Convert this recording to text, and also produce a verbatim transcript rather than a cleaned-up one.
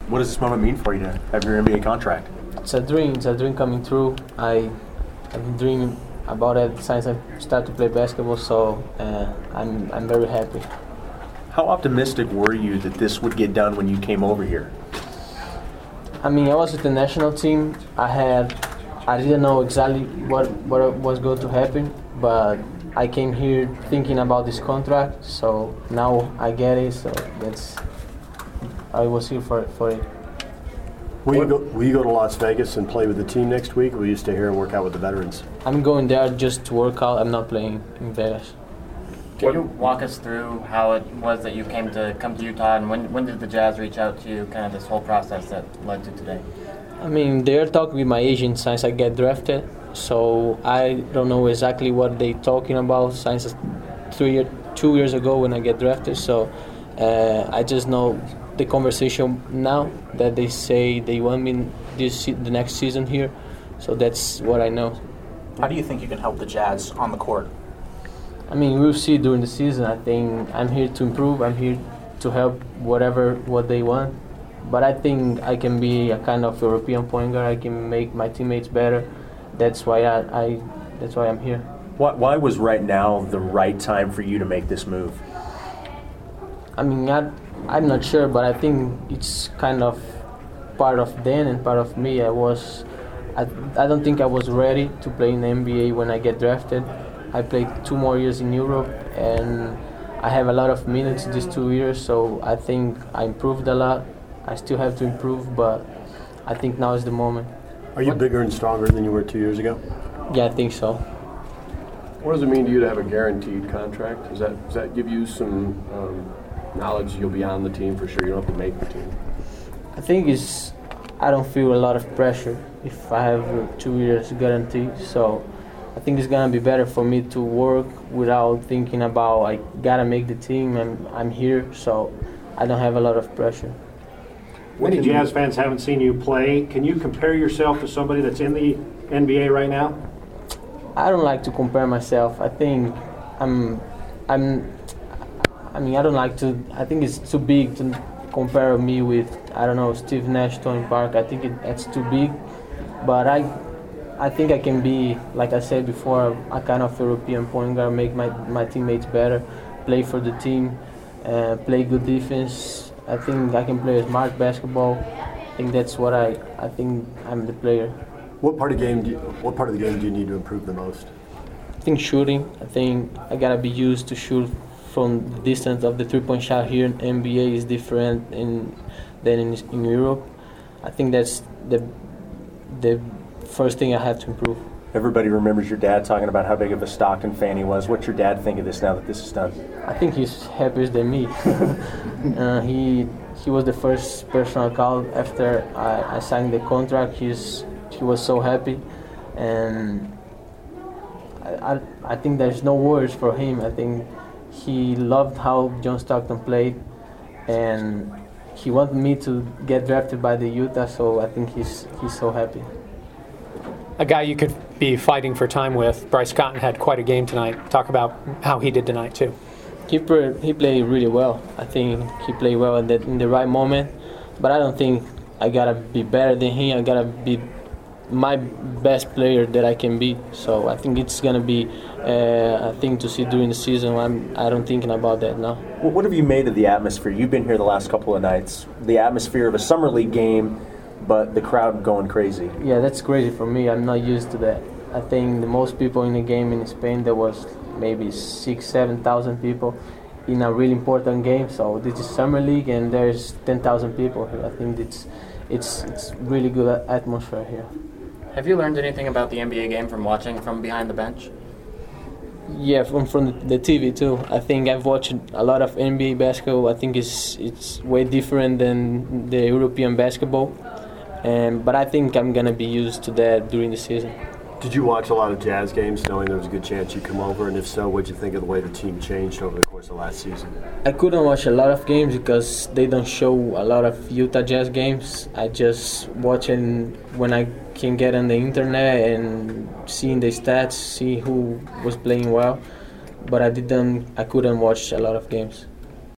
What does this moment mean for you to have your N B A contract? It's a dream. It's a dream coming true. I, I've been dreaming about it since I started to play basketball, so uh, I'm I'm very happy. How optimistic were you that this would get done when you came over here? I mean, I was with the national team. I had, I didn't know exactly what what was going to happen, but I came here thinking about this contract. So now I get it. So that's, I was here for for it. Will you, go, will you go to Las Vegas and play with the team next week, or will you stay here and work out with the veterans? I'm going there just to work out. I'm not playing in Vegas. Can you walk us through how it was that you came to come to Utah, and when when did the Jazz reach out to you, kind of this whole process that led to today? I mean, they're talking with my agent since I get drafted, so I don't know exactly what they're talking about since three year, two years ago when I get drafted, so uh, I just know the conversation now that they say they want me this the next season here, so that's what I know. How do you think you can help the Jazz on the court? I mean, we'll see during the season. I think I'm here to improve. I'm here to help whatever what they want. But I think I can be a kind of European point guard. I can make my teammates better. That's why I, I that's why I'm here. Why, why was right now the right time for you to make this move? I mean, I, I'm not sure, but I think it's kind of part of Dan and part of me. I was, I, I don't think I was ready to play in the N B A when I get drafted. I played two more years in Europe, and I have a lot of minutes these two years, so I think I improved a lot. I still have to improve, but I think now is the moment. Are you bigger and stronger than you were two years ago? Yeah, I think so. What does it mean to you to have a guaranteed contract? Does that does that give you some um, knowledge you'll be on the team for sure? You don't have to make the team. I think it's, I don't feel a lot of pressure if I have two years guarantee. So I think it's gonna be better for me to work without thinking about I gotta make the team and I'm here. So I don't have a lot of pressure. Many Jazz fans haven't seen you play. Can you compare yourself to somebody that's in the N B A right now? I don't like to compare myself. I think I'm, I'm, I mean, I don't like to, I think it's too big to compare me with, I don't know, Steve Nash, Tony Parker. I think it, that's too big. But I, I think I can be, like I said before, a kind of European point guard, make my, my teammates better, play for the team, uh, play good defense. I think I can play smart basketball. I think that's what I, I think I'm the player. What part of game do you, what part of the game do you need to improve the most? I think shooting. I think I gotta be used to shoot from the distance of the three-point shot here in N B A is different in, than in, in Europe. I think that's the the first thing I have to improve. Everybody remembers your dad talking about how big of a Stockton fan he was. What's your dad think of this now that this is done? I think he's happier than me. uh, he he was the first person I called after I, I signed the contract. He's he was so happy, and I, I I think there's no words for him. I think he loved how John Stockton played, and he wanted me to get drafted by the Utah. So I think he's he's so happy. A guy you could be fighting for time with, Bryce Cotton, had quite a game tonight. Talk about how he did tonight too. He pre- he played really well. I think he played well in the, in the right moment, but I don't think I gotta be better than him. I gotta be my best player that I can be. So I think it's gonna be uh, a thing to see during the season. I'm I don't thinking about that now. Well, what have you made of the atmosphere? You've been here the last couple of nights. The atmosphere of a summer league game, but the crowd going crazy. Yeah, that's crazy for me. I'm not used to that. I think the most people in the game in Spain, there was maybe six, seven thousand people in a really important game. So this is summer league, and there's ten thousand people here. I think it's it's it's really good atmosphere here. Have you learned anything about the N B A game from watching from behind the bench? Yeah, from from the T V too. I think I've watched a lot of N B A basketball. I think it's it's way different than the European basketball. Um, but I think I'm going to be used to that during the season. Did you watch a lot of Jazz games knowing there was a good chance you'd come over? And if so, what did you think of the way the team changed over the course of last season? I couldn't watch a lot of games because they don't show a lot of Utah Jazz games. I just watching when I can get on the internet and seeing the stats, see who was playing well. But I didn't, I couldn't watch a lot of games.